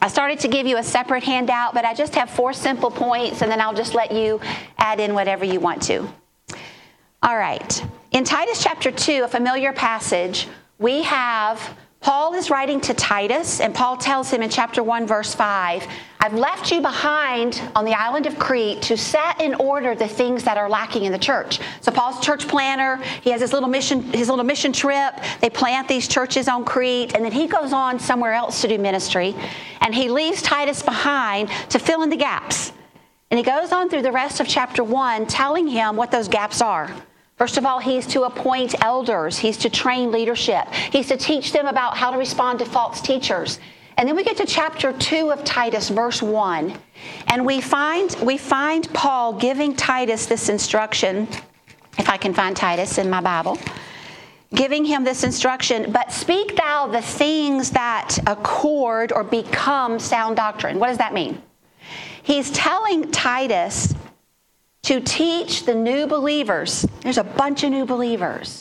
I started to give you a separate handout, but I just have 4 simple points, and then I'll just let you add in whatever you want to. All right. In Titus chapter 2, a familiar passage, we have Paul is writing to Titus, and Paul tells him in chapter 1, verse 5, I've left you behind on the island of Crete to set in order the things that are lacking in the church. So Paul's a church planner. He has his little mission trip. They plant these churches on Crete, and then he goes on somewhere else to do ministry, and he leaves Titus behind to fill in the gaps. And he goes on through the rest of chapter 1 telling him what those gaps are. First of all, he's to appoint elders. He's to train leadership. He's to teach them about how to respond to false teachers. And then we get to chapter 2 of Titus, verse 1. And we find Paul giving Titus this instruction, if I can find Titus in my Bible, giving him this instruction, but speak thou the things that accord or become sound doctrine. What does that mean? He's telling Titus to teach the new believers, there's a bunch of new believers,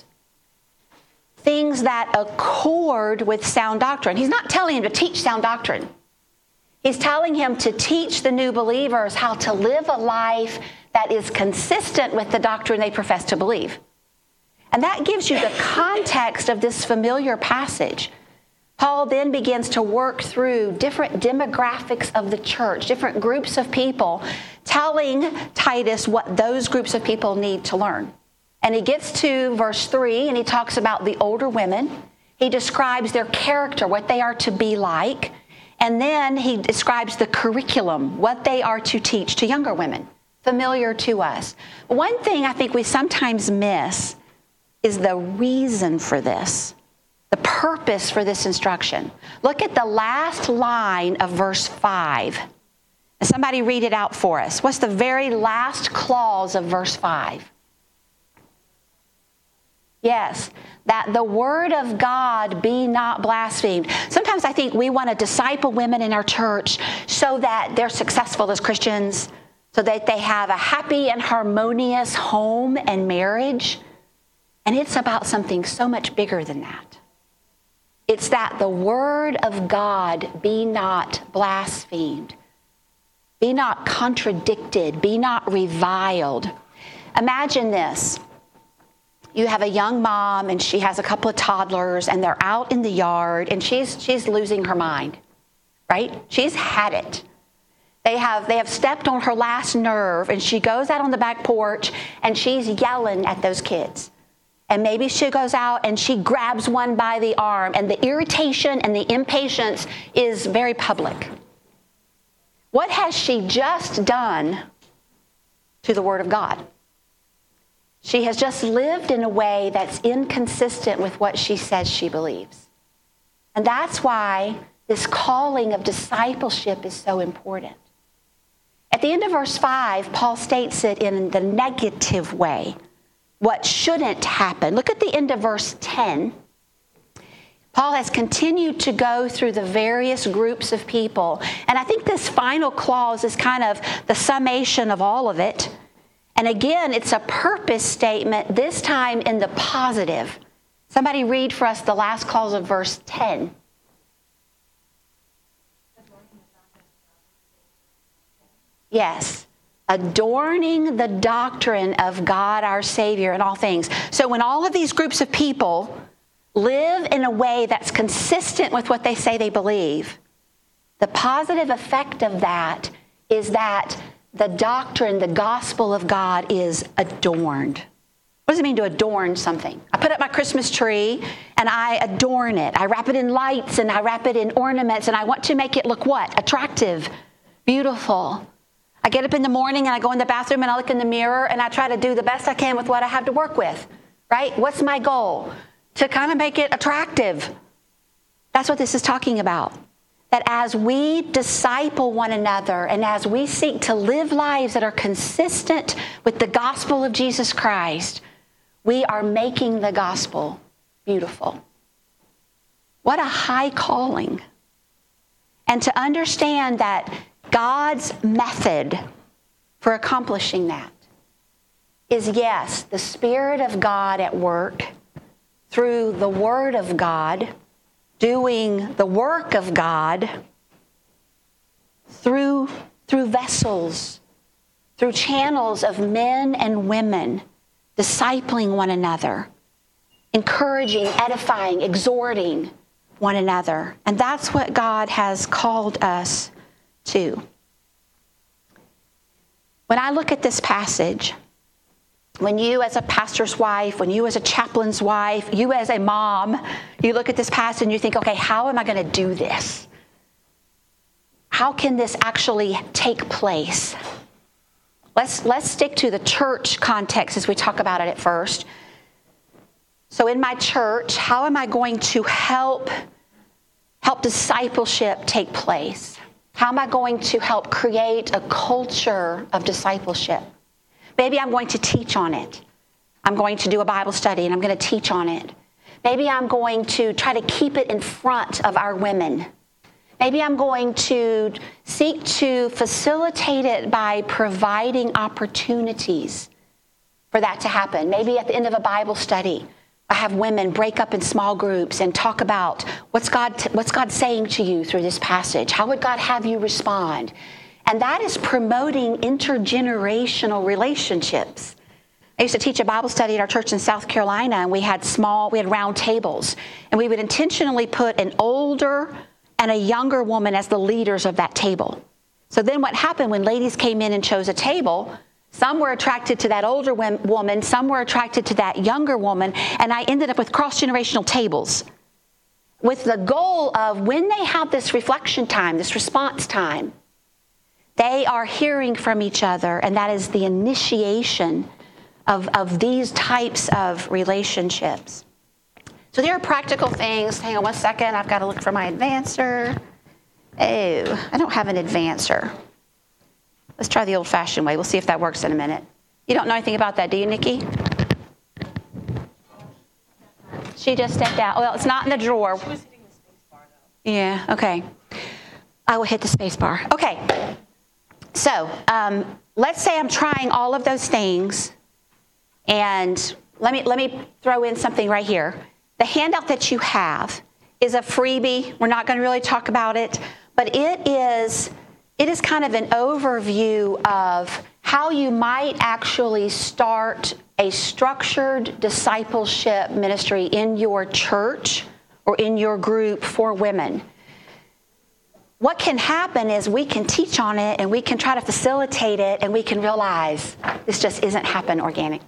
things that accord with sound doctrine. He's not telling him to teach sound doctrine. He's telling him to teach the new believers how to live a life that is consistent with the doctrine they profess to believe. And that gives you the context of this familiar passage. Paul then begins to work through different demographics of the church, different groups of people, telling Titus what those groups of people need to learn. And he gets to verse 3, and he talks about the older women. He describes their character, what they are to be like. And then he describes the curriculum, what they are to teach to younger women, familiar to us. One thing I think we sometimes miss is the reason for this. The purpose for this instruction. Look at the last line of verse 5. Somebody read it out for us. What's the very last clause of verse 5? Yes, that the word of God be not blasphemed. Sometimes I think we want to disciple women in our church so that they're successful as Christians, so that they have a happy and harmonious home and marriage. And it's about something so much bigger than that. It's that the word of God be not blasphemed, be not contradicted, be not reviled. Imagine this. You have a young mom and she has a couple of toddlers and they're out in the yard and she's losing her mind, right? She's had it. They have stepped on her last nerve and she goes out on the back porch and she's yelling at those kids. And maybe she goes out and she grabs one by the arm, and the irritation and the impatience is very public. What has she just done to the Word of God? She has just lived in a way that's inconsistent with what she says she believes. And that's why this calling of discipleship is so important. At the end of verse 5, Paul states it in the negative way. What shouldn't happen. Look at the end of verse 10. Paul has continued to go through the various groups of people. And I think this final clause is kind of the summation of all of it. And again, it's a purpose statement, this time in the positive. Somebody read for us the last clause of verse 10. Yes. Adorning the doctrine of God our Savior in all things. So when all of these groups of people live in a way that's consistent with what they say they believe, the positive effect of that is that the doctrine, the gospel of God is adorned. What does it mean to adorn something? I put up my Christmas tree and I adorn it. I wrap it in lights and I wrap it in ornaments and I want to make it look what? Attractive, beautiful. I get up in the morning and I go in the bathroom and I look in the mirror and I try to do the best I can with what I have to work with, right? What's my goal? To kind of make it attractive. That's what this is talking about. That as we disciple one another and as we seek to live lives that are consistent with the gospel of Jesus Christ, we are making the gospel beautiful. What a high calling. And to understand that God's method for accomplishing that is, yes, the Spirit of God at work through the Word of God, doing the work of God, through vessels, through channels of men and women, discipling one another, encouraging, edifying, exhorting one another. And that's what God has called us to. When I look at this passage, when you as a pastor's wife, when you as a chaplain's wife, you as a mom, you look at this passage and you think, okay, how am I going to do this? How can this actually take place? Let's stick to the church context as we talk about it at first. So in my church, how am I going to help discipleship take place? How am I going to help create a culture of discipleship? Maybe I'm going to teach on it. I'm going to do a Bible study and I'm going to teach on it. Maybe I'm going to try to keep it in front of our women. Maybe I'm going to seek to facilitate it by providing opportunities for that to happen. Maybe at the end of a Bible study, I have women break up in small groups and talk about what's God saying to you through this passage? How would God have you respond? And that is promoting intergenerational relationships. I used to teach a Bible study at our church in South Carolina, and we had round tables. And we would intentionally put an older and a younger woman as the leaders of that table. So then what happened when ladies came in and chose a table, some were attracted to that older woman, some were attracted to that younger woman, and I ended up with cross-generational tables with the goal of when they have this reflection time, this response time, they are hearing from each other, and that is the initiation of these types of relationships. So there are practical things. Hang on one second. I've got to look for my advancer. Oh, I don't have an advancer. Let's try the old-fashioned way. We'll see if that works in a minute. You don't know anything about that, do you, Nikki? She just stepped out. Well, it's not in the drawer. She was hitting the space bar, though. Yeah, okay. I will hit the space bar. Okay. So let's say I'm trying all of those things, and let me throw in something right here. The handout that you have is a freebie. We're not going to really talk about it, but it is kind of an overview of how you might actually start a structured discipleship ministry in your church or in your group for women. What can happen is we can teach on it and we can try to facilitate it, and we can realize this just isn't happening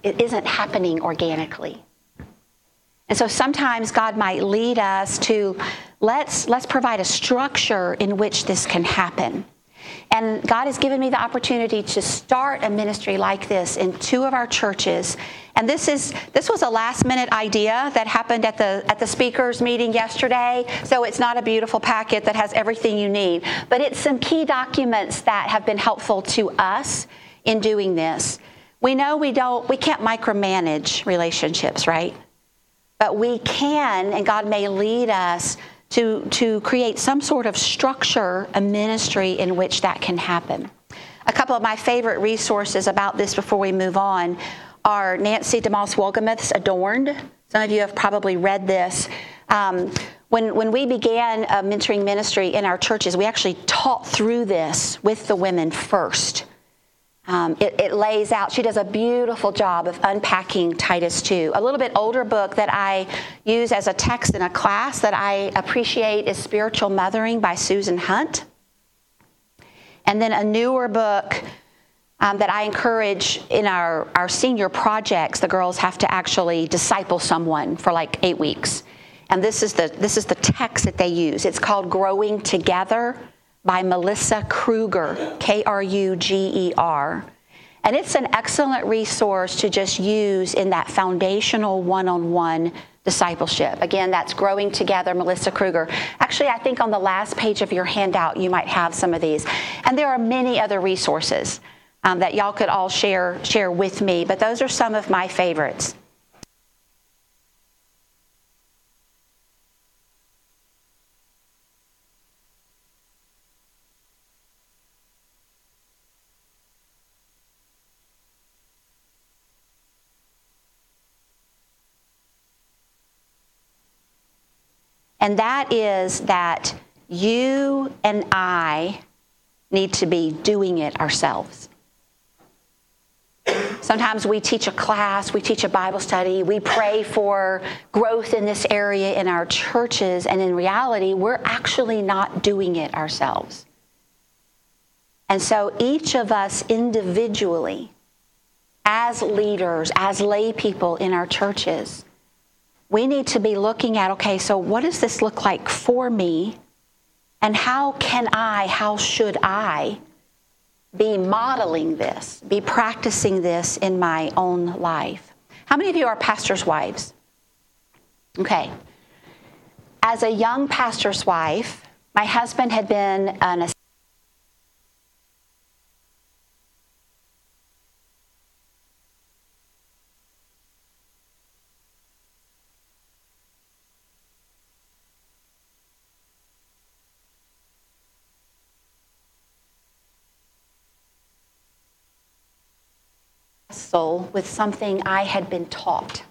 organically. And so sometimes God might lead us to let's provide a structure in which this can happen. And God has given me the opportunity to start a ministry like this in 2 of our churches. And this was a last-minute idea that happened at the speakers meeting yesterday. So it's not a beautiful packet that has everything you need, but it's some key documents that have been helpful to us in doing this. We know we can't micromanage relationships, right? But we can, and God may lead us to create some sort of structure, a ministry in which that can happen. A couple of my favorite resources about this before we move on are Nancy DeMoss Wolgemuth's Adorned. Some of you have probably read this. When we began a mentoring ministry in our churches, we actually taught through this with the women first. It lays out, she does a beautiful job of unpacking Titus 2. A little bit older book that I use as a text in a class that I appreciate is Spiritual Mothering by Susan Hunt. And then a newer book that I encourage in our senior projects, the girls have to actually disciple someone for like 8 weeks. And this is the text that they use. It's called Growing Together by Melissa Kruger, Kruger. And it's an excellent resource to just use in that foundational one-on-one discipleship. Again, that's Growing Together, Melissa Kruger. Actually, I think on the last page of your handout, you might have some of these. And there are many other resources that y'all could all share with me, but those are some of my favorites. And that is that you and I need to be doing it ourselves. Sometimes we teach a class, we teach a Bible study, we pray for growth in this area in our churches, and in reality, we're actually not doing it ourselves. And so each of us individually, as leaders, as lay people in our churches, we need to be looking at, okay, so what does this look like for me? And how should I be modeling this, be practicing this in my own life? How many of you are pastors' wives? Okay. As a young pastor's wife, my husband had been an with something I had been taught.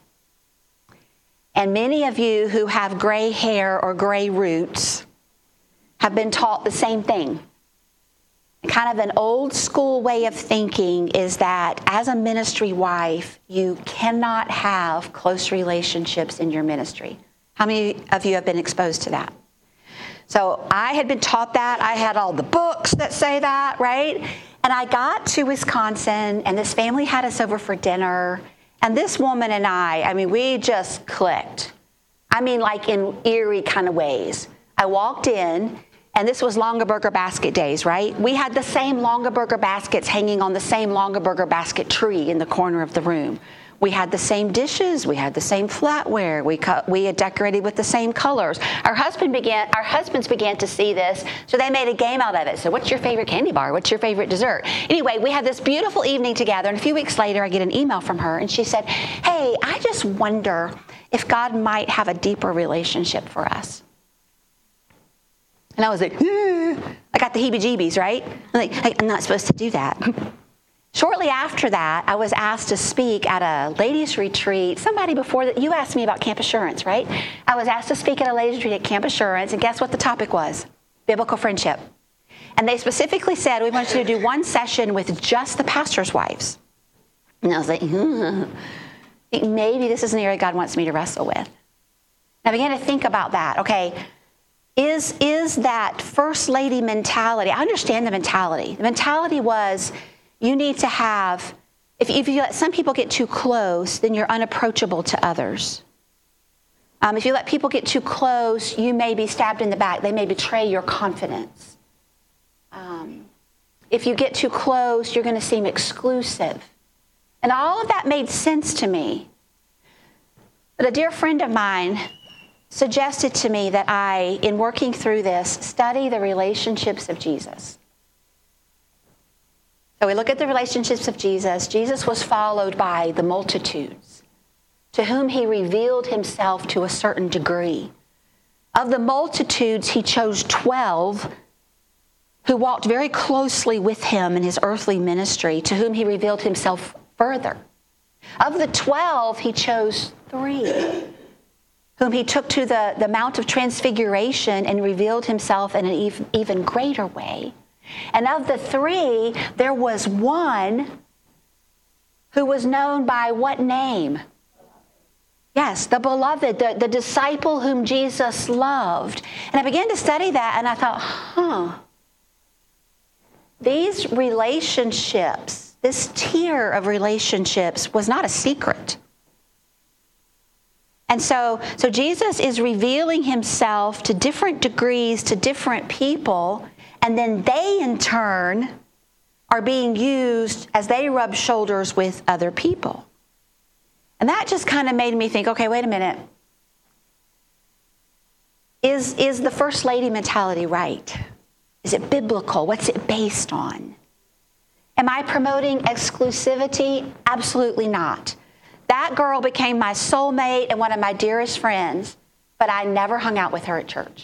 And many of you who have gray hair or gray roots have been taught the same thing. Kind of an old school way of thinking is that as a ministry wife, you cannot have close relationships in your ministry. How many of you have been exposed to that? So I had been taught that. I had all the books that say that, right? And I got to Wisconsin, and this family had us over for dinner. And this woman and I mean, we just clicked. I mean, like in eerie kind of ways. I walked in, and this was Longaberger basket days, right? We had the same Longaberger baskets hanging on the same Longaberger basket tree in the corner of the room. We had the same dishes. We had the same flatware. We had decorated with the same colors. Our husbands began to see this, so they made a game out of it. So what's your favorite candy bar? What's your favorite dessert? Anyway, we had this beautiful evening together, and a few weeks later, I get an email from her, and she said, hey, I just wonder if God might have a deeper relationship for us. And I was like, I got the heebie-jeebies, right? I'm not supposed to do that. Shortly after that, I was asked to speak at a ladies' retreat. Somebody before that, you asked me about Camp Assurance, right? I was asked to speak at a ladies' retreat at Camp Assurance, and guess what the topic was? Biblical friendship. And they specifically said, we want you to do one session with just the pastors' wives. And I was like, maybe this is an area God wants me to wrestle with. And I began to think about that. Okay, is that first lady mentality? I understand the mentality. The mentality was, you need to have, if you let some people get too close, then you're unapproachable to others. If you let people get too close, you may be stabbed in the back. They may betray your confidence. If you get too close, you're going to seem exclusive. And all of that made sense to me. But a dear friend of mine suggested to me that I, in working through this, study the relationships of Jesus. So we look at the relationships of Jesus. Jesus was followed by the multitudes, to whom he revealed himself to a certain degree. Of the multitudes, he chose 12 who walked very closely with him in his earthly ministry, to whom he revealed himself further. Of the 12, he chose 3, whom he took to the Mount of Transfiguration and revealed himself in an even greater way. And of the 3, there was one who was known by what name? Yes, the beloved, the disciple whom Jesus loved. And I began to study that, and I thought, these relationships, this tier of relationships was not a secret. And so Jesus is revealing himself to different degrees to different people, and then they, in turn, are being used as they rub shoulders with other people. And that just kind of made me think, okay, wait a minute. Is the first lady mentality right? Is it biblical? What's it based on? Am I promoting exclusivity? Absolutely not. That girl became my soulmate and one of my dearest friends, but I never hung out with her at church.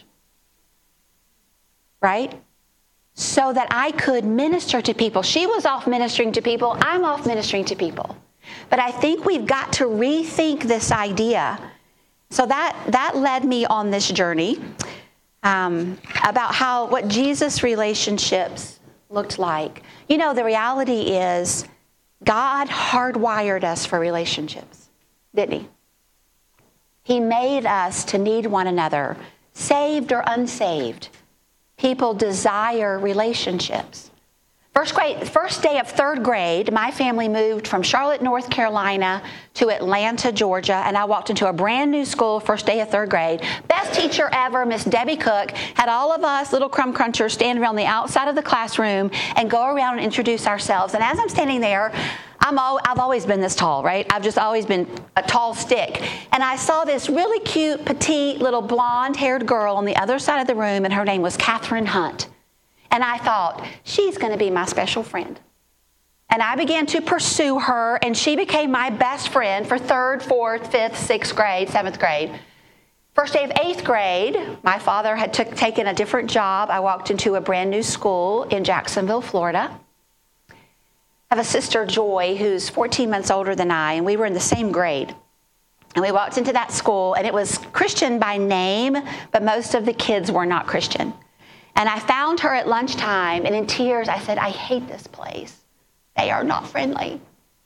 Right? So that I could minister to people. She was off ministering to people. I'm off ministering to people. But I think we've got to rethink this idea. So that led me on this journey about what Jesus' relationships looked like. You know, the reality is God hardwired us for relationships, didn't he? He made us to need one another, saved or unsaved. People desire relationships. First day of third grade, my family moved from Charlotte, North Carolina to Atlanta, Georgia, and I walked into a brand new school first day of third grade. Best teacher ever, Miss Debbie Cook, had all of us little crumb crunchers stand around the outside of the classroom and go around and introduce ourselves. And as I'm standing there, I've always been this tall, right? I've just always been a tall stick. And I saw this really cute, petite, little blonde-haired girl on the other side of the room, and her name was Catherine Hunt. And I thought, she's going to be my special friend. And I began to pursue her, and she became my best friend for 3rd, 4th, 5th, 6th grade, 7th grade. First day of 8th grade, my father had taken a different job. I walked into a brand new school in Jacksonville, Florida. I have a sister, Joy, who's 14 months older than I, and we were in the same grade. And we walked into that school, and it was Christian by name, but most of the kids were not Christian. And I found her at lunchtime, and in tears, I said, I hate this place. They are not friendly.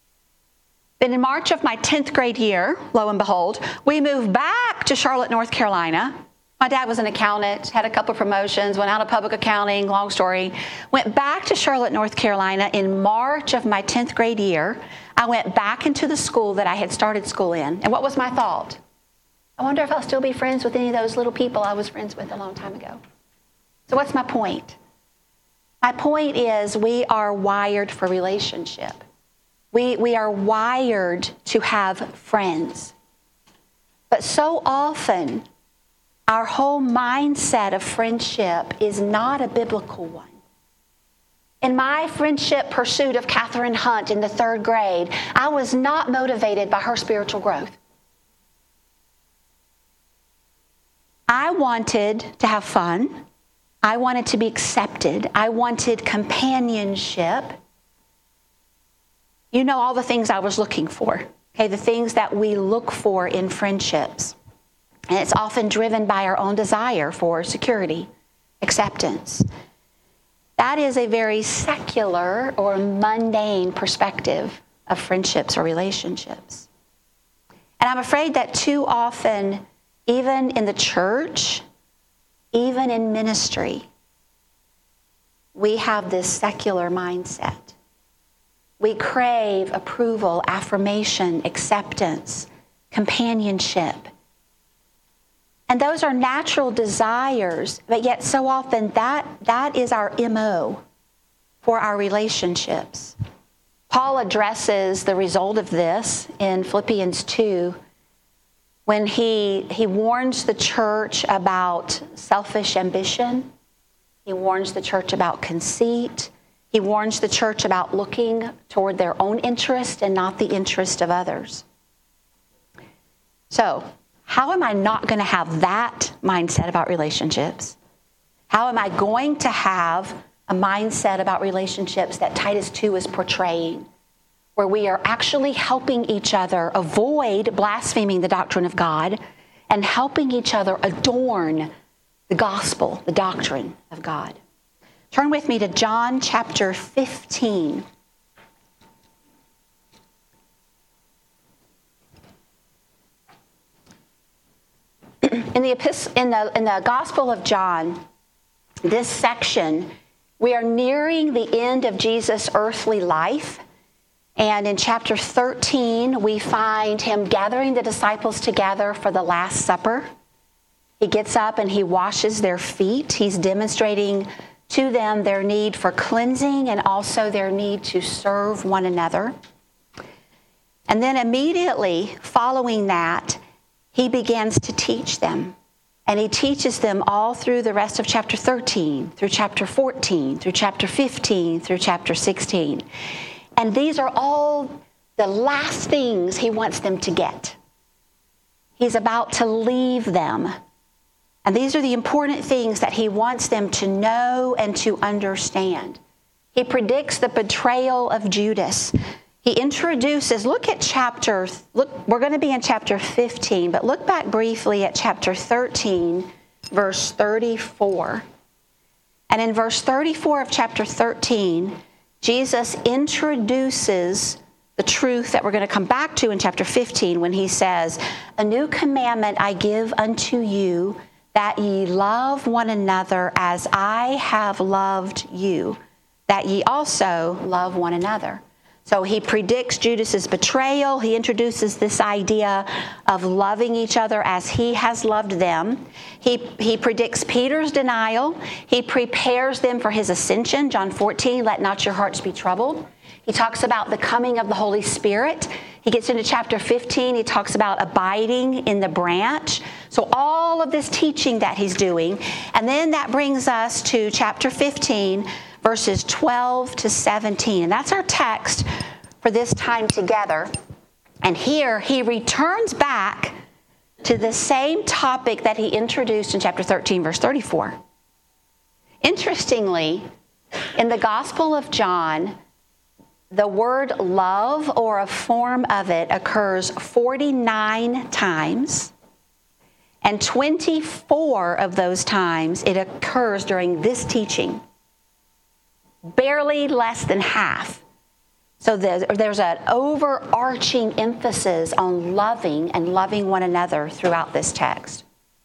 Then in March of my 10th grade year, lo and behold, we moved back to Charlotte, North Carolina. My dad was an accountant, had a couple of promotions, went out of public accounting, long story. Went back to Charlotte, North Carolina in March of my 10th grade year. I went back into the school that I had started school in. And what was my thought? I wonder if I'll still be friends with any of those little people I was friends with a long time ago. So what's my point? My point is we are wired for relationship. We are wired to have friends. But so often, our whole mindset of friendship is not a biblical one. In my friendship pursuit of Catherine Hunt in the 3rd grade, I was not motivated by her spiritual growth. I wanted to have fun. I wanted to be accepted. I wanted companionship. You know all the things I was looking for, okay, the things that we look for in friendships. And it's often driven by our own desire for security, acceptance. That is a very secular or mundane perspective of friendships or relationships. And I'm afraid that too often, even in the church, even in ministry, we have this secular mindset. We crave approval, affirmation, acceptance, companionship. And those are natural desires, but yet so often that is our MO for our relationships. Paul addresses the result of this in Philippians 2 when he warns the church about selfish ambition. He warns the church about conceit. He warns the church about looking toward their own interest and not the interest of others. So, how am I not going to have that mindset about relationships? How am I going to have a mindset about relationships that Titus 2 is portraying, where we are actually helping each other avoid blaspheming the doctrine of God and helping each other adorn the gospel, the doctrine of God? Turn with me to John chapter 15. In the Gospel of John, this section, we are nearing the end of Jesus' earthly life. And in chapter 13, we find him gathering the disciples together for the Last Supper. He gets up and he washes their feet. He's demonstrating to them their need for cleansing and also their need to serve one another. And then immediately following that, he begins to teach them. And he teaches them all through the rest of chapter 13, through chapter 14, through chapter 15, through chapter 16. And these are all the last things he wants them to get. He's about to leave them. And these are the important things that he wants them to know and to understand. He predicts the betrayal of Judas. He introduces, we're going to be in chapter 15, but look back briefly at chapter 13, verse 34. And in verse 34 of chapter 13, Jesus introduces the truth that we're going to come back to in chapter 15 when he says, "A new commandment I give unto you, that ye love one another as I have loved you, that ye also love one another." So he predicts Judas's betrayal. He introduces this idea of loving each other as he has loved them. He predicts Peter's denial. He prepares them for his ascension. John 14, "Let not your hearts be troubled." He talks about the coming of the Holy Spirit. He gets into chapter 15. He talks about abiding in the branch. So all of this teaching that he's doing. And then that brings us to chapter 15, verses 12 to 17. And that's our text for this time together. And here he returns back to the same topic that he introduced in chapter 13, verse 34. Interestingly, in the Gospel of John, the word love, or a form of it, occurs 49 times. And 24 of those times it occurs during this teaching. Barely less than half. So there's an overarching emphasis on loving and loving one another throughout this text.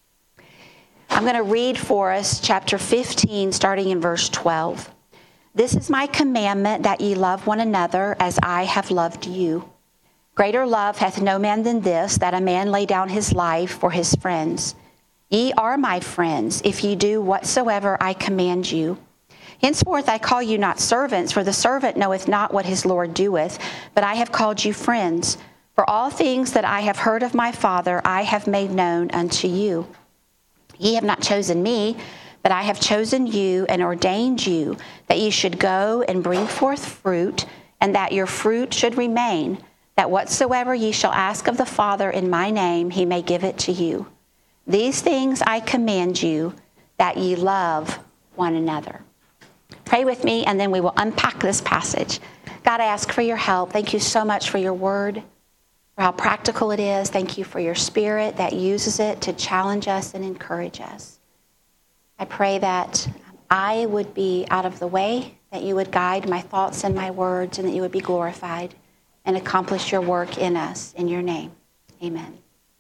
I'm going to read for us chapter 15, starting in verse 12. "This is my commandment, that ye love one another as I have loved you. Greater love hath no man than this, that a man lay down his life for his friends. Ye are my friends, if ye do whatsoever I command you. Henceforth I call you not servants, for the servant knoweth not what his Lord doeth, but I have called you friends. For all things that I have heard of my Father I have made known unto you. Ye have not chosen me, but I have chosen you and ordained you, that ye should go and bring forth fruit, and that your fruit should remain, that whatsoever ye shall ask of the Father in my name, he may give it to you. These things I command you, that ye love one another." Pray with me, and then we will unpack this passage. God, I ask for your help. Thank you so much for your word, for how practical it is. Thank you for your Spirit that uses it to challenge us and encourage us. I pray that I would be out of the way, that you would guide my thoughts and my words, and that you would be glorified and accomplish your work in us. In your name, amen.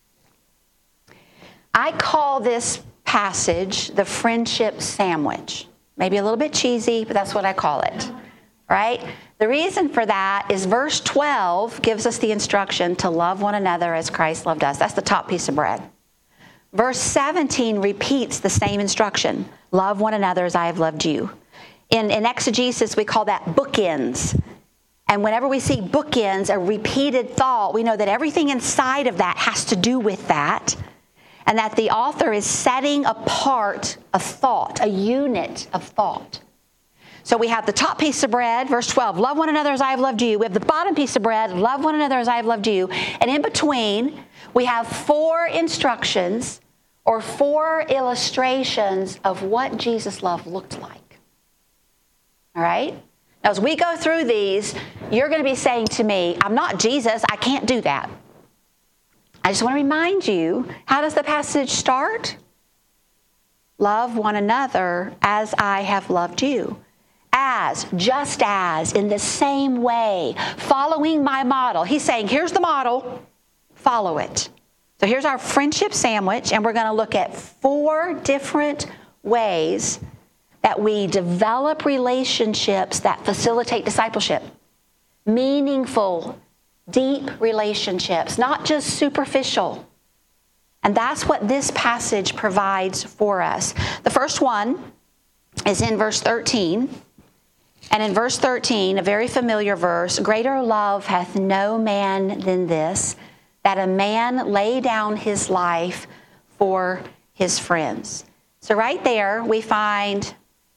I call this passage the friendship sandwich. Maybe a little bit cheesy, but that's what I call it, right? The reason for that is verse 12 gives us the instruction to love one another as Christ loved us. That's the top piece of bread. Verse 17 repeats the same instruction. Love one another as I have loved you. In exegesis, we call that bookends. And whenever we see bookends, a repeated thought, we know that everything inside of that has to do with that. And that the author is setting apart a thought, a unit of thought. So we have the top piece of bread, verse 12, love one another as I have loved you. We have the bottom piece of bread, love one another as I have loved you. And in between, we have 4 instructions or 4 illustrations of what Jesus' love looked like. All right? Now, as we go through these, you're going to be saying to me, I'm not Jesus, I can't do that. I just want to remind you, how does the passage start? Love one another as I have loved you. As, just as, in the same way, following my model. He's saying, here's the model, follow it. So here's our friendship sandwich, and we're going to look at 4 different ways that we develop relationships that facilitate discipleship. Meaningful, deep relationships, not just superficial. And that's what this passage provides for us. The first one is in verse 13. And in verse 13, a very familiar verse, greater love hath no man than this, that a man lay down his life for his friends. So right there, we find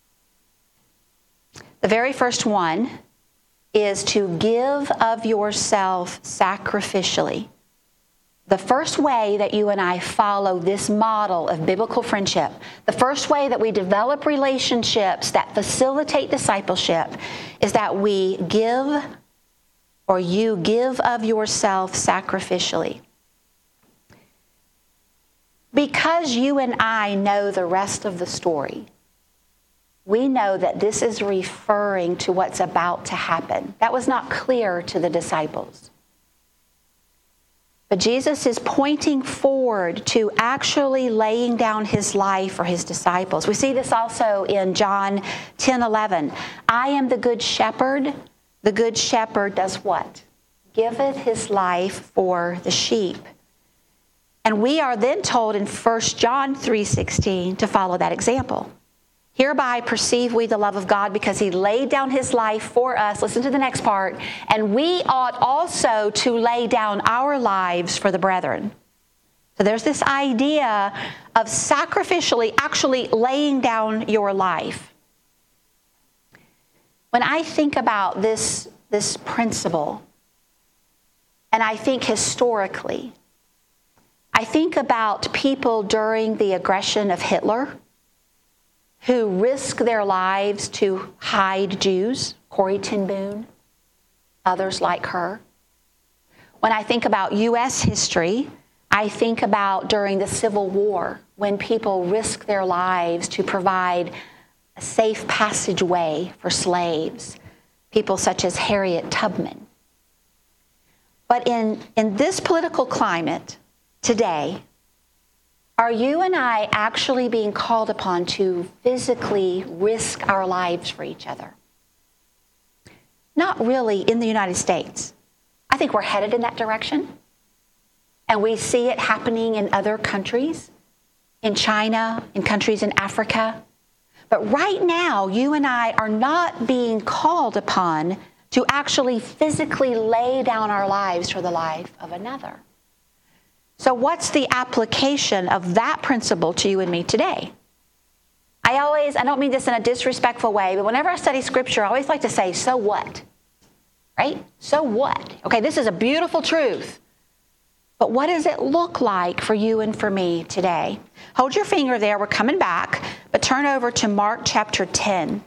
the very first one is to give of yourself sacrificially. The first way that you and I follow this model of biblical friendship, the first way that we develop relationships that facilitate discipleship, is that we give, or you give of yourself sacrificially. Because you and I know the rest of the story, we know that this is referring to what's about to happen. That was not clear to the disciples. But Jesus is pointing forward to actually laying down his life for his disciples. We see this also in John 10:11. I am the good shepherd. The good shepherd does what? Giveth his life for the sheep. And we are then told in 1 John 3:16 to follow that example. Hereby perceive we the love of God because he laid down his life for us. Listen to the next part. And we ought also to lay down our lives for the brethren. So there's this idea of sacrificially actually laying down your life. When I think about this principle, and I think historically, I think about people during the aggression of Hitler who risked their lives to hide Jews, Corrie ten Boom, others like her. When I think about U.S. history, I think about during the Civil War when people risked their lives to provide a safe passageway for slaves, people such as Harriet Tubman. But in this political climate today, are you and I actually being called upon to physically risk our lives for each other? Not really in the United States. I think we're headed in that direction. And we see it happening in other countries, in China, in countries in Africa. But right now, you and I are not being called upon to actually physically lay down our lives for the life of another. So what's the application of that principle to you and me today? I don't mean this in a disrespectful way, but whenever I study Scripture, I always like to say, so what? Right? So what? Okay, this is a beautiful truth. But what does it look like for you and for me today? Hold your finger there. We're coming back. But turn over to Mark chapter 10.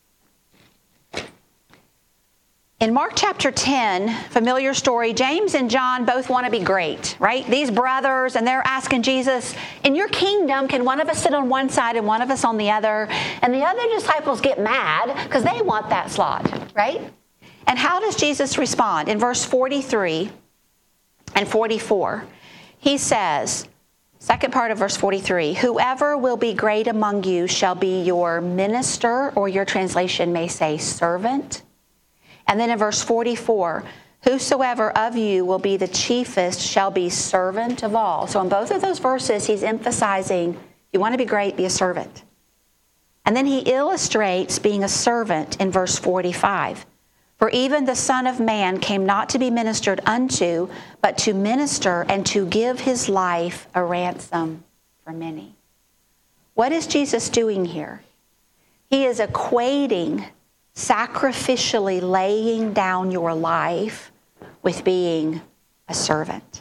In Mark chapter 10, familiar story, James and John both want to be great, right? These brothers, and they're asking Jesus, in your kingdom, can one of us sit on one side and one of us on the other? And the other disciples get mad because they want that slot, right? And how does Jesus respond? In verse 43 and 44, he says, second part of verse 43, whoever will be great among you shall be your minister, or your translation may say servant. And then in verse 44, whosoever of you will be the chiefest shall be servant of all. So in both of those verses, he's emphasizing, you want to be great, be a servant. And then he illustrates being a servant in verse 45. For even the Son of Man came not to be ministered unto, but to minister and to give his life a ransom for many. What is Jesus doing here? He is equating sacrificially laying down your life with being a servant.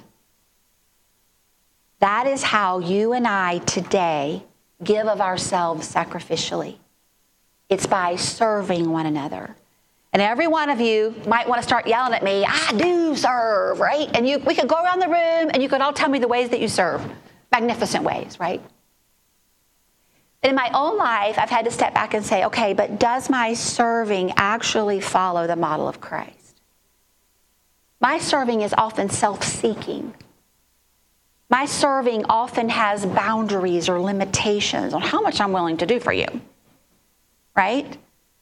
That is how you and I today give of ourselves sacrificially. It's by serving one another. And every one of you might want to start yelling at me, I do serve, right? And we could go around the room and you could all tell me the ways that you serve. Magnificent ways, right? In my own life, I've had to step back and say, okay, but does my serving actually follow the model of Christ? My serving is often self-seeking. My serving often has boundaries or limitations on how much I'm willing to do for you, right?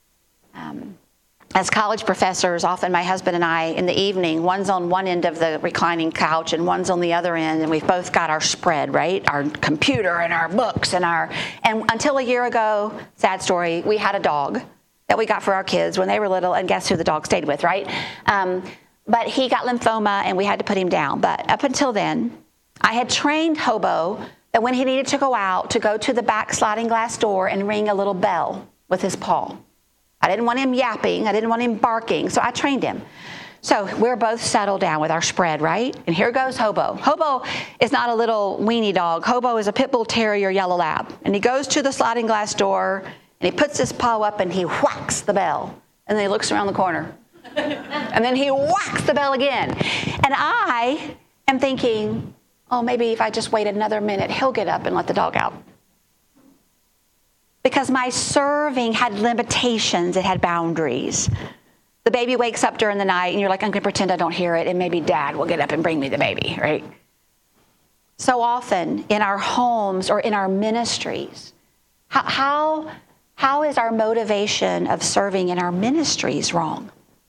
As college professors, often my husband and I, in the evening, one's on one end of the reclining couch and one's on the other end, and we've both got our spread, right? Our computer and our books and until a year ago, sad story, we had a dog that we got for our kids when they were little, and guess who the dog stayed with, right? But he got lymphoma and we had to put him down. But up until then, I had trained Hobo that when he needed to go out, to go to the back sliding glass door and ring a little bell with his paw. I didn't want him yapping. I didn't want him barking. So I trained him. So we're both settled down with our spread, right? And here goes Hobo. Hobo is not a little weenie dog. Hobo is a pit bull terrier yellow lab. And he goes to the sliding glass door and he puts his paw up and he whacks the bell. And then he looks around the corner. And then he whacks the bell again. And I am thinking, oh, maybe if I just wait another minute, he'll get up and let the dog out. because my serving had limitations, it had boundaries. The baby wakes up during the night and you're like, I'm going to pretend I don't hear it, and maybe dad will get up and bring me the baby, right? So often in our homes or in our ministries, how is our motivation of serving in our ministries wrong?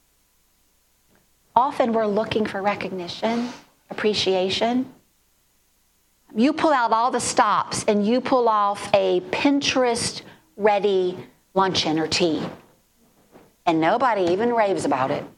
Often we're looking for recognition, appreciation. You pull out all the stops and you pull off a Pinterest-ready luncheon or tea, and nobody even raves about it.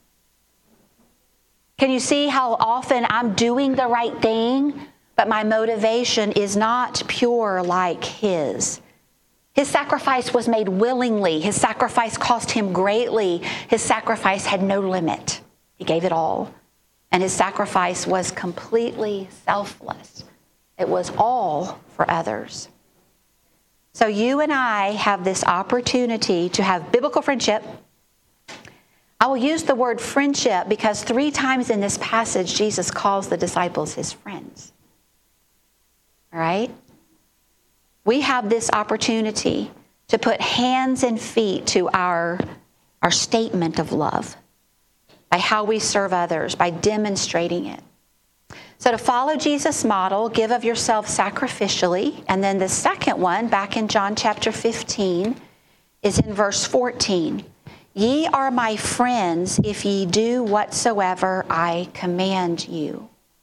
Can you see how often I'm doing the right thing, but my motivation is not pure like his? His sacrifice was made willingly. His sacrifice cost him greatly. His sacrifice had no limit. He gave it all. And his sacrifice was completely selfless. It was all for others. So you and I have this opportunity to have biblical friendship. I will use the word friendship because 3 times in this passage, Jesus calls the disciples his friends. All right? We have this opportunity to put hands and feet to our statement of love by how we serve others, by demonstrating it. So to follow Jesus' model, give of yourself sacrificially. And then the second one, back in John chapter 15, is in verse 14. Ye are my friends if ye do whatsoever I command you.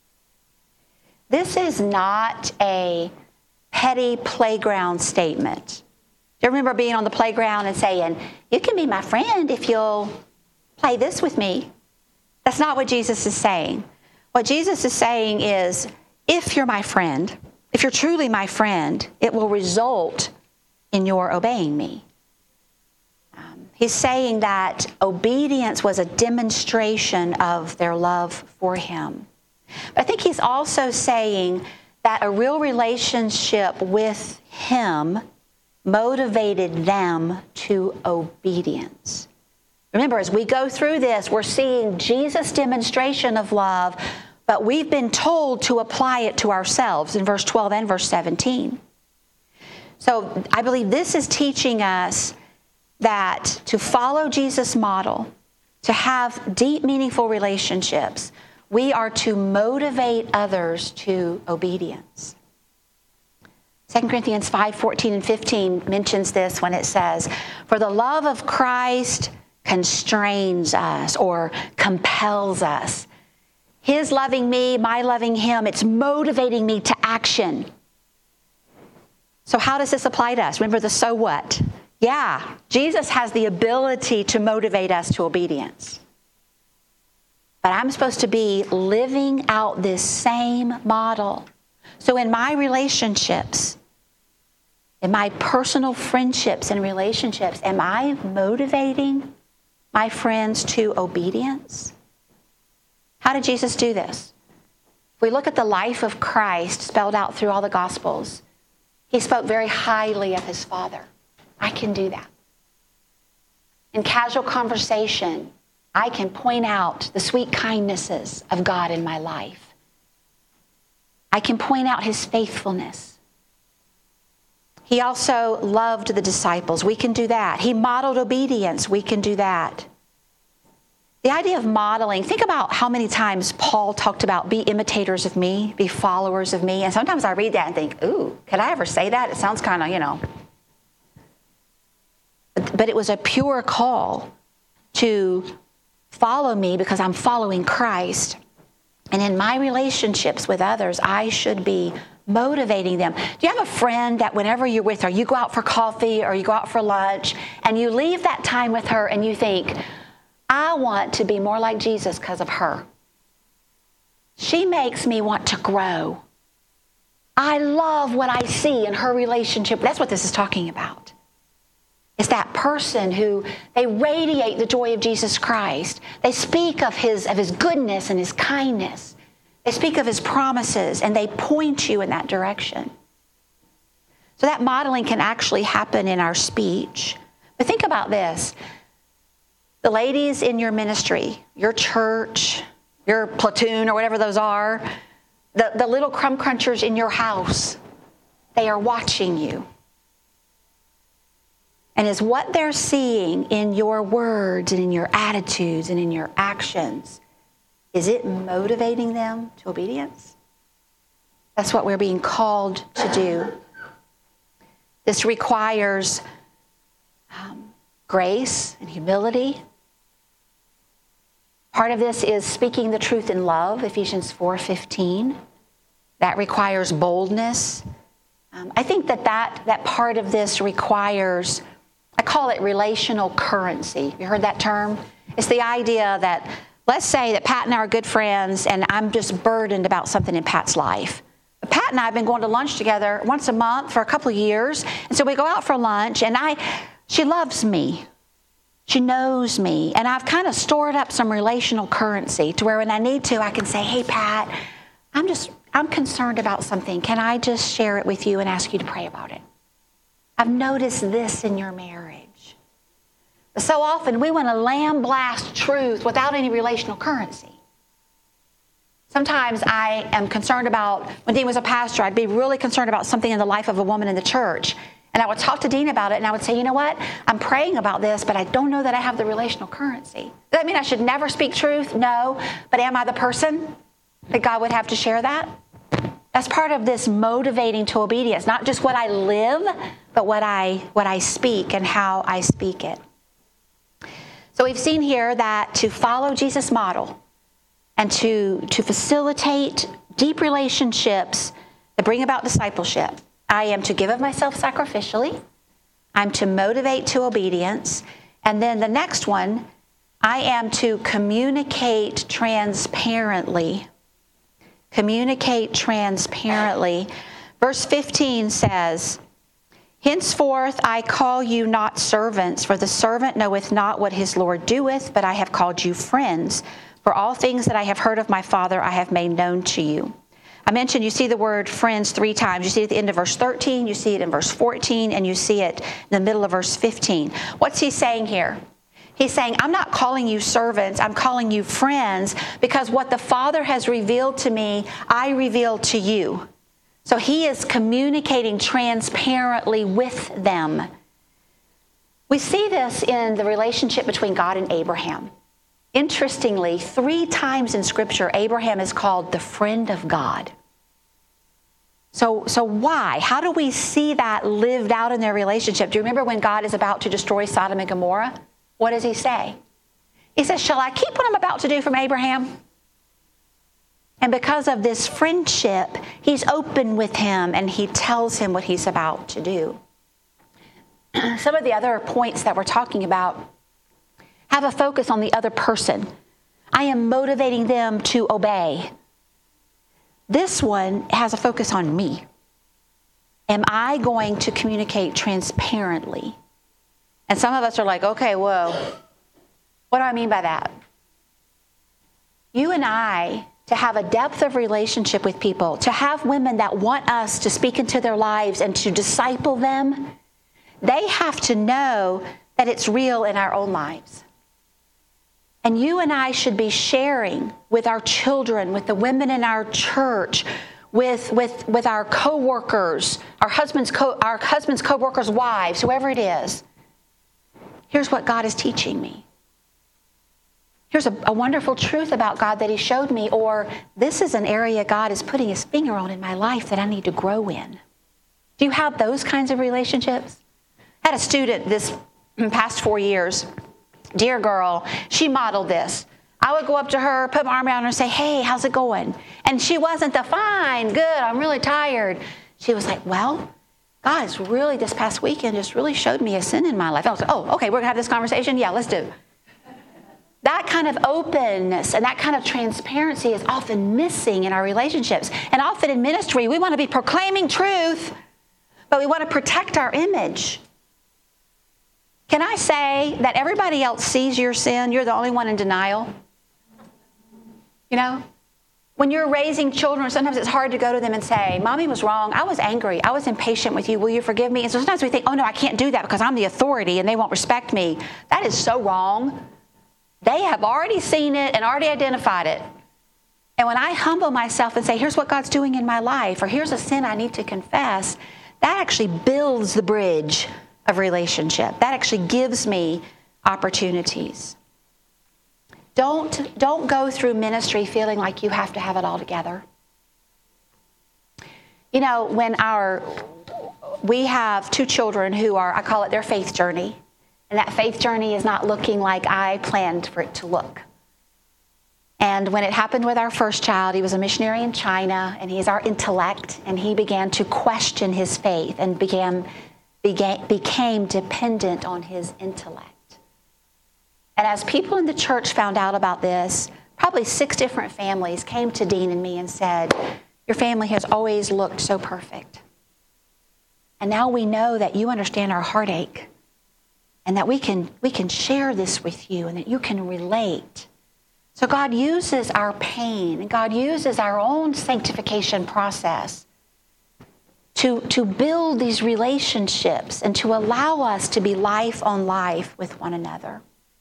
This is not a petty playground statement. Do you remember being on the playground and saying, you can be my friend if you'll play this with me? That's not what Jesus is saying. What Jesus is saying is, if you're my friend, if you're truly my friend, it will result in your obeying me. He's saying that obedience was a demonstration of their love for him. But I think he's also saying that a real relationship with him motivated them to obedience. Remember, as we go through this, we're seeing Jesus' demonstration of love, but we've been told to apply it to ourselves in verse 12 and verse 17. So I believe this is teaching us that to follow Jesus' model, to have deep, meaningful relationships, we are to motivate others to obedience. 2 Corinthians 5:14 and 15 mentions this when it says, for the love of Christ constrains us or compels us. His loving me, my loving him, it's motivating me to action. So how does this apply to us? Remember the so what? Yeah, Jesus has the ability to motivate us to obedience. But I'm supposed to be living out this same model. So in my relationships, in my personal friendships and relationships, am I motivating my friends to obedience? How did Jesus do this? If we look at the life of Christ spelled out through all the Gospels, he spoke very highly of his Father. I can do that. In casual conversation, I can point out the sweet kindnesses of God in my life. I can point out his faithfulness. He also loved the disciples. We can do that. He modeled obedience. We can do that. The idea of modeling, think about how many times Paul talked about be imitators of me, be followers of me. And sometimes I read that and think, ooh, could I ever say that? It sounds kind of, But it was a pure call to follow me because I'm following Christ. And in my relationships with others, I should be motivating them. Do you have a friend that whenever you're with her, you go out for coffee or you go out for lunch and you leave that time with her and you think, I want to be more like Jesus because of her. She makes me want to grow. I love what I see in her relationship. That's what this is talking about. It's that person who they radiate the joy of Jesus Christ. They speak of his goodness and his kindness. They speak of his promises and they point you in that direction. So that modeling can actually happen in our speech. But think about this. The ladies in your ministry, your church, your platoon or whatever those are, the little crumb crunchers in your house, they are watching you. And is what they're seeing in your words and in your attitudes and in your actions, is it motivating them to obedience? That's what we're being called to do. This requires grace and humility. Part of this is speaking the truth in love, Ephesians 4:15. That requires boldness. I think that part of this requires, I call it relational currency. You heard that term? It's the idea that, let's say that Pat and I are good friends and I'm just burdened about something in Pat's life. But Pat and I have been going to lunch together once a month for a couple of years. And so we go out for lunch and she loves me. She knows me. And I've kind of stored up some relational currency to where when I need to, I can say, hey, Pat, I'm concerned about something. Can I just share it with you and ask you to pray about it? I've noticed this in your marriage. But so often we want to lamb-blast truth without any relational currency. Sometimes I am concerned about, when Dean was a pastor, I'd be really concerned about something in the life of a woman in the church. And I would talk to Dean about it, and I would say, you know what? I'm praying about this, but I don't know that I have the relational currency. Does that mean I should never speak truth? No. But am I the person that God would have to share that? That's part of this motivating to obedience, not just what I live, but what I speak and how I speak it. So we've seen here that to follow Jesus' model and to facilitate deep relationships that bring about discipleship, I am to give of myself sacrificially. I'm to motivate to obedience. And then the next one, I am to communicate transparently. Communicate transparently. Verse 15 says, henceforth I call you not servants, for the servant knoweth not what his Lord doeth, but I have called you friends. For all things that I have heard of my Father I have made known to you. I mentioned you see the word friends 3 times. You see it at the end of verse 13, you see it in verse 14, and you see it in the middle of verse 15. What's he saying here? He's saying, I'm not calling you servants, I'm calling you friends, because what the Father has revealed to me, I reveal to you. So he is communicating transparently with them. We see this in the relationship between God and Abraham. Interestingly, 3 times in Scripture, Abraham is called the friend of God. So why? How do we see that lived out in their relationship? Do you remember when God is about to destroy Sodom and Gomorrah? What does he say? He says, shall I keep what I'm about to do from Abraham? And because of this friendship, he's open with him and he tells him what he's about to do. Some of the other points that we're talking about have a focus on the other person. I am motivating them to obey. This one has a focus on me. Am I going to communicate transparently? And some of us are like, okay, whoa, what do I mean by that? You and I, to have a depth of relationship with people, to have women that want us to speak into their lives and to disciple them, they have to know that it's real in our own lives. And you and I should be sharing with our children, with the women in our church, with our co-workers, our husbands' co-workers' wives, whoever it is. Here's what God is teaching me. Here's a wonderful truth about God that he showed me, or this is an area God is putting his finger on in my life that I need to grow in. Do you have those kinds of relationships? I had a student this past 4 years, dear girl, she modeled this. I would go up to her, put my arm around her and say, hey, how's it going? And she wasn't the fine, good, I'm really tired. She was like, well, God has really this past weekend just really showed me a sin in my life. I was like, oh, okay, we're going to have this conversation? Yeah, let's do it. That kind of openness and that kind of transparency is often missing in our relationships. And often in ministry, we want to be proclaiming truth, but we want to protect our image. Can I say that everybody else sees your sin, you're the only one in denial? You know? When you're raising children, sometimes it's hard to go to them and say, Mommy was wrong. I was angry. I was impatient with you. Will you forgive me? And so sometimes we think, oh, no, I can't do that because I'm the authority and they won't respect me. That is so wrong. They have already seen it and already identified it. And when I humble myself and say, here's what God's doing in my life, or here's a sin I need to confess, that actually builds the bridge of relationship. That actually gives me opportunities. Don't go through ministry feeling like you have to have it all together. You know, we have 2 children who are, I call it their faith journey. And that faith journey is not looking like I planned for it to look. And when it happened with our first child, he was a missionary in China, and he's our intellect, and he began to question his faith and became dependent on his intellect. And as people in the church found out about this, probably 6 different families came to Dean and me and said, "Your family has always looked so perfect. And now we know that you understand our heartache, and that we can share this with you, and that you can relate." So God uses our pain, and God uses our own sanctification process to build these relationships and to allow us to be life on life with one another.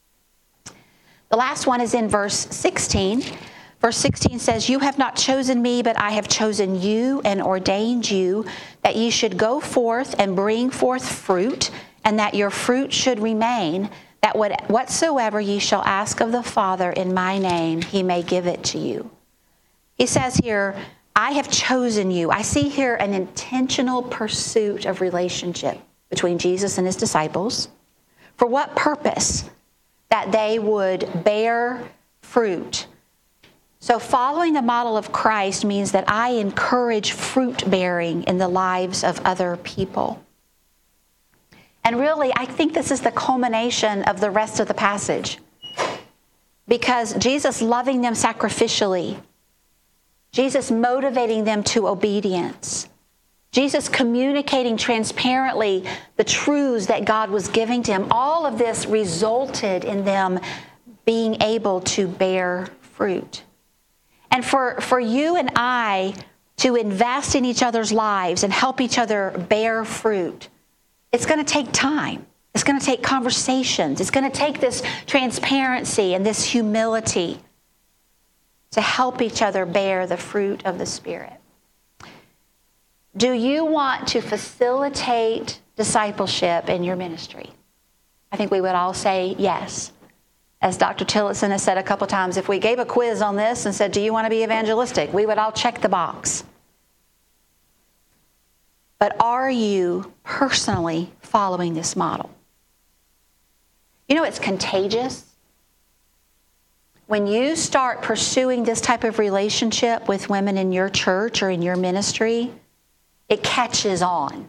The last one is in verse 16. Verse 16 says, "You have not chosen me, but I have chosen you and ordained you, that ye should go forth and bring forth fruit, and that your fruit should remain, that whatsoever ye shall ask of the Father in my name, he may give it to you." He says here, I have chosen you. I see here an intentional pursuit of relationship between Jesus and his disciples. For what purpose? That they would bear fruit. So following the model of Christ means that I encourage fruit bearing in the lives of other people. And really, I think this is the culmination of the rest of the passage. Because Jesus loving them sacrificially, Jesus motivating them to obedience, Jesus communicating transparently the truths that God was giving to him, all of this resulted in them being able to bear fruit. And for you and I to invest in each other's lives and help each other bear fruit, it's going to take time. It's going to take conversations. It's going to take this transparency and this humility to help each other bear the fruit of the Spirit. Do you want to facilitate discipleship in your ministry? I think we would all say yes. As Dr. Tillotson has said a couple times, if we gave a quiz on this and said, "Do you want to be evangelistic?" we would all check the box. But are you personally following this model? You know, it's contagious. When you start pursuing this type of relationship with women in your church or in your ministry, it catches on.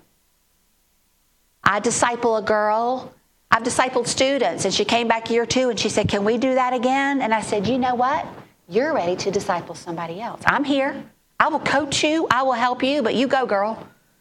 I disciple a girl. I've discipled students, and she came back year 2 and she said, "Can we do that again?" And I said, "You know what? You're ready to disciple somebody else. I'm here. I will coach you. I will help you, but you go, girl."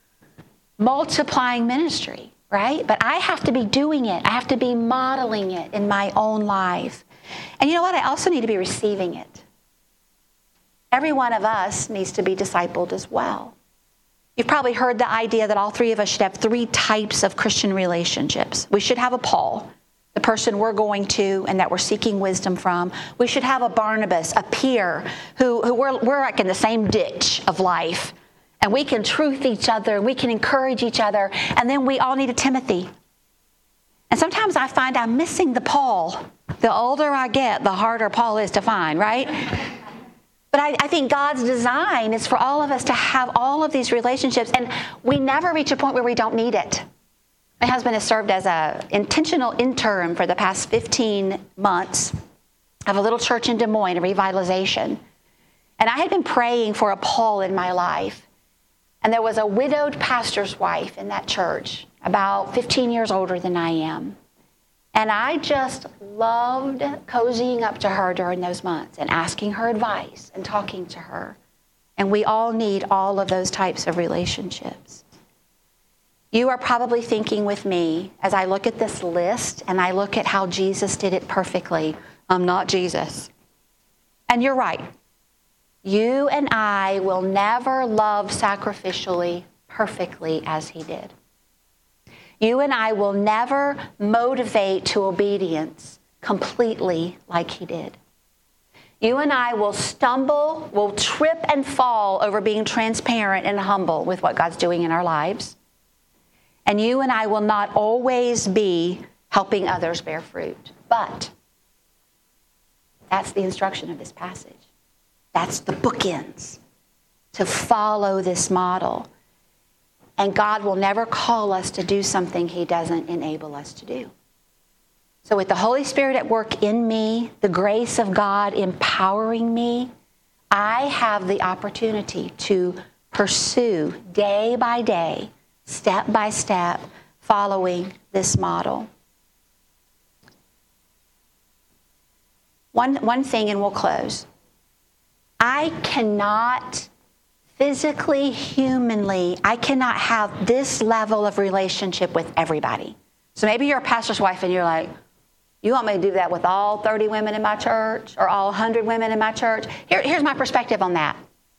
Multiplying ministry, right? But I have to be doing it. I have to be modeling it in my own life. And you know what? I also need to be receiving it. Every one of us needs to be discipled as well. You've probably heard the idea that all 3 of us should have 3 types of Christian relationships. We should have a Paul, the person we're going to and that we're seeking wisdom from. We should have a Barnabas, a peer, who we're like in the same ditch of life. And we can truth each other, we can encourage each other, and then we all need a Timothy. And sometimes I find I'm missing the Paul. The older I get, the harder Paul is to find, right? But I think God's design is for all of us to have all of these relationships, and we never reach a point where we don't need it. My husband has served as an intentional intern for the past 15 months of a little church in Des Moines, a revitalization. And I had been praying for a Paul in my life. And there was a widowed pastor's wife in that church, about 15 years older than I am. And I just loved cozying up to her during those months and asking her advice and talking to her. And we all need all of those types of relationships. You are probably thinking with me, as I look at this list and I look at how Jesus did it perfectly, I'm not Jesus. And you're right. You and I will never love sacrificially, perfectly as he did. You and I will never motivate to obedience completely like he did. You and I will stumble, will trip and fall over being transparent and humble with what God's doing in our lives. And you and I will not always be helping others bear fruit. But that's the instruction of this passage. That's the bookends, to follow this model. And God will never call us to do something He doesn't enable us to do. So with the Holy Spirit at work in me, the grace of God empowering me, I have the opportunity to pursue day by day, step by step, following this model. One thing, and we'll close. I cannot physically, humanly, I cannot have this level of relationship with everybody. So maybe you're a pastor's wife and you're like, you want me to do that with all 30 women in my church or all 100 women in my church? Here's my perspective on that.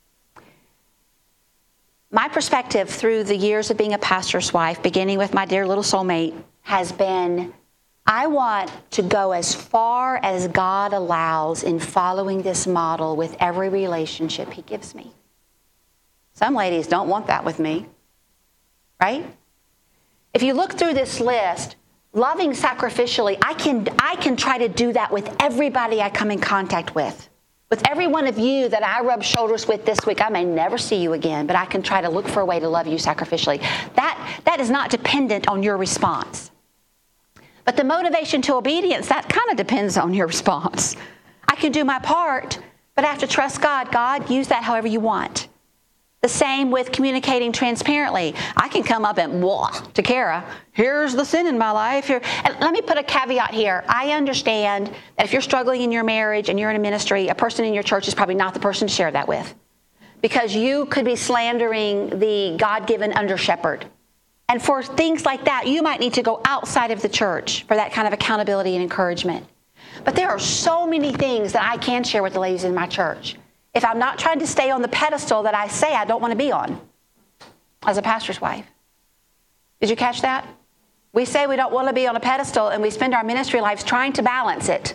My perspective through the years of being a pastor's wife, beginning with my dear little soulmate, has been, I want to go as far as God allows in following this model with every relationship He gives me. Some ladies don't want that with me, right? If you look through this list, loving sacrificially, I can try to do that with everybody I come in contact with. With every one of you that I rub shoulders with this week, I may never see you again, but I can try to look for a way to love you sacrificially. That is not dependent on your response. But the motivation to obedience, that kind of depends on your response. I can do my part, but I have to trust God. God, use that however you want. The same with communicating transparently. I can come up and to Kara, here's the sin in my life. And let me put a caveat here. I understand that if you're struggling in your marriage and you're in a ministry, a person in your church is probably not the person to share that with, because you could be slandering the God-given under-shepherd. And for things like that, you might need to go outside of the church for that kind of accountability and encouragement. But there are so many things that I can share with the ladies in my church if I'm not trying to stay on the pedestal that I say I don't want to be on as a pastor's wife. Did you catch that? We say we don't want to be on a pedestal, and we spend our ministry lives trying to balance it.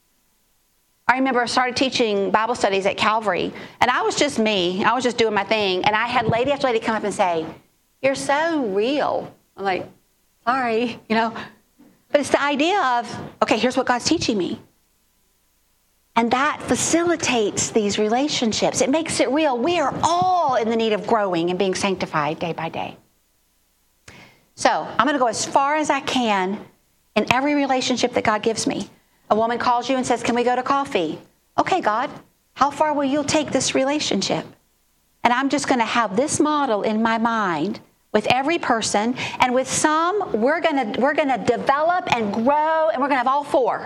I remember I started teaching Bible studies at Calvary, and I was just me. I was just doing my thing, and I had lady after lady come up and say, "You're so real." I'm like, sorry, But it's the idea of, okay, here's what God's teaching me. And that facilitates these relationships. It makes it real. We are all in the need of growing and being sanctified day by day. So I'm going to go as far as I can in every relationship that God gives me. A woman calls you and says, can we go to coffee? Okay, God, how far will you take this relationship? And I'm just going to have this model in my mind with every person. And with some, we're going to develop and grow, and we're going to have all four.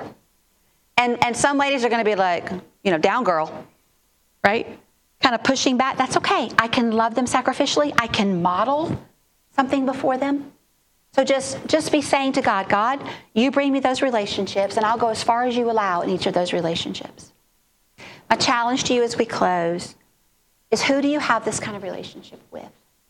And some ladies are going to be like, down girl, right? Kind of pushing back. That's okay. I can love them sacrificially. I can model something before them. So just be saying to God, God, you bring me those relationships, and I'll go as far as you allow in each of those relationships. My challenge to you as we close is, who do you have this kind of relationship with?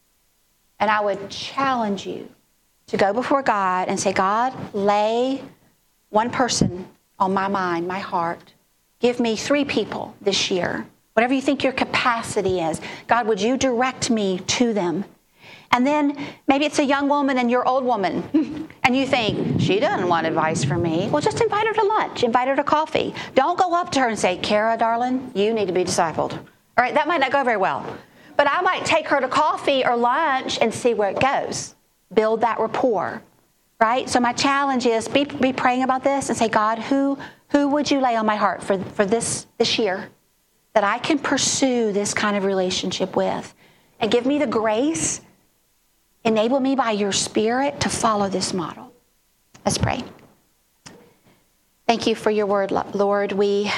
And I would challenge you to go before God and say, God, lay one person on my mind, my heart. Give me 3 people this year. Whatever you think your capacity is. God, would you direct me to them? And then maybe it's a young woman and you're old woman. And you think, she doesn't want advice from me. Well, just invite her to lunch. Invite her to coffee. Don't go up to her and say, Kara, darling, you need to be discipled. All right, that might not go very well. But I might take her to coffee or lunch and see where it goes. Build that rapport. Right? So my challenge is be praying about this and say, God, who would you lay on my heart for this year that I can pursue this kind of relationship with? And give me the grace, enable me by your Spirit to follow this model. Let's pray. Thank you for your word, Lord. We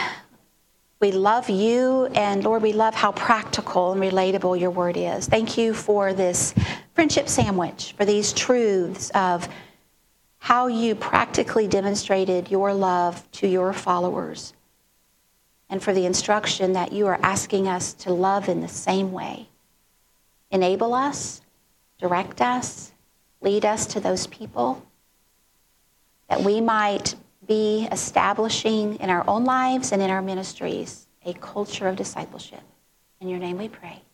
love you, and Lord, we love how practical and relatable your word is. Thank you for this friendship sandwich, for these truths of how you practically demonstrated your love to your followers, and for the instruction that you are asking us to love in the same way. Enable us, direct us, lead us to those people, that we might be establishing in our own lives and in our ministries a culture of discipleship. In your name we pray.